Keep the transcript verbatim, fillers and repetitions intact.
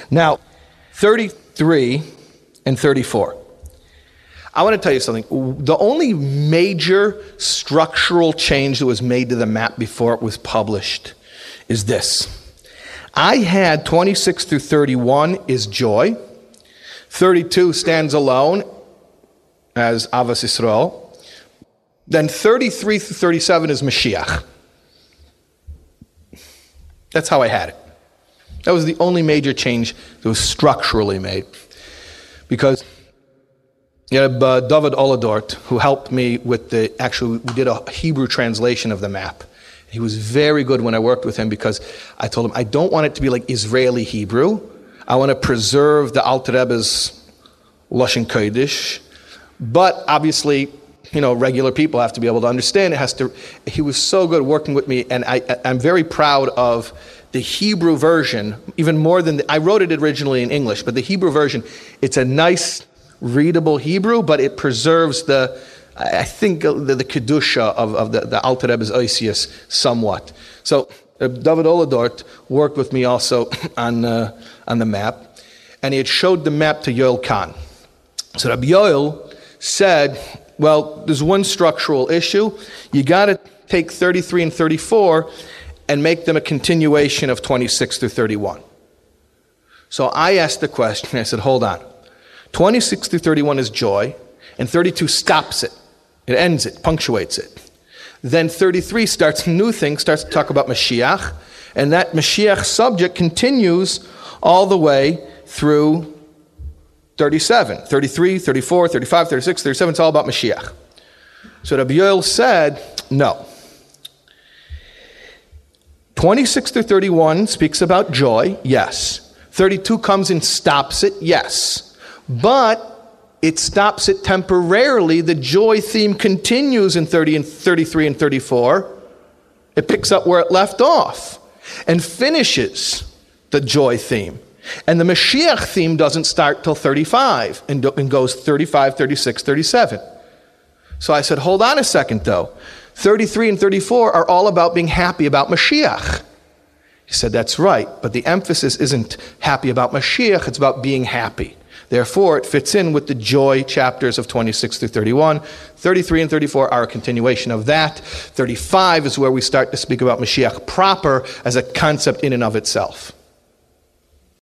Now, thirty-three and thirty-four. I want to tell you something. The only major structural change that was made to the map before it was published is this. I had twenty-six through thirty-one is joy. thirty-two stands alone as Avas Yisrael. Then thirty-three through thirty-seven is Mashiach. That's how I had it. That was the only major change that was structurally made. Because you have uh, David Oladort, who helped me with the, actually, we did a Hebrew translation of the map. He was very good when I worked with him because I told him, I don't want it to be like Israeli Hebrew. I want to preserve the Alter Rebbe's Lashon Kodesh. But obviously, you know, regular people have to be able to understand. It has to. He was so good working with me, and I, I'm very proud of the Hebrew version, even more than, the, I wrote it originally in English, but the Hebrew version, it's a nice, readable Hebrew, but it preserves the, I think, the, the Kedusha of, of the, the Alter Rebbe's Oisius somewhat. So uh, David Oladort worked with me also on, uh, on the map, and he had showed the map to Yoel Kahn. So Rabbi Yoel said, well, there's one structural issue. You got to take thirty-three and thirty-four and make them a continuation of twenty-six through thirty-one. So I asked the question, I said, hold on. twenty-six through thirty-one is joy, and thirty-two stops it. It ends it, punctuates it. Then thirty-three starts a new thing, starts to talk about Mashiach, and that Mashiach subject continues all the way through thirty-seven, thirty-three, thirty-four, thirty-five, thirty-six, thirty-seven, it's all about Mashiach. So Rabbi Yoel said, no. twenty-six through thirty-one speaks about joy, yes. thirty-two comes and stops it, yes. But it stops it temporarily. The joy theme continues in thirty and thirty-three and thirty-four. It picks up where it left off and finishes the joy theme. And the Mashiach theme doesn't start till thirty-five and, and goes thirty-five, thirty-six, thirty-seven. So I said, hold on a second though. thirty-three and thirty-four are all about being happy about Mashiach. He said, that's right, but the emphasis isn't happy about Mashiach, it's about being happy. Therefore, it fits in with the joy chapters of twenty-six through thirty-one. thirty-three and thirty-four are a continuation of that. thirty-five is where we start to speak about Mashiach proper as a concept in and of itself.